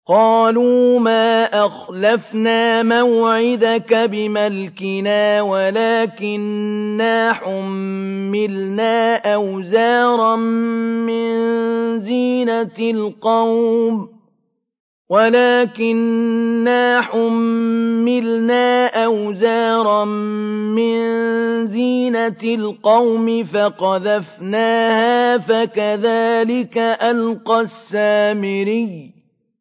قَالُوا مَا أَخْلَفْنَا مَوْعِدَكَ بِمَلْكِنَا وَلَٰكِنَّا حُمِّلْنَا أَوْزَارًا مِّن زِينَةِ الْقَوْمِ فَقَذَفْنَاهَا فَكَذَٰلِكَ أَلْقَى السَّامِرِيُّ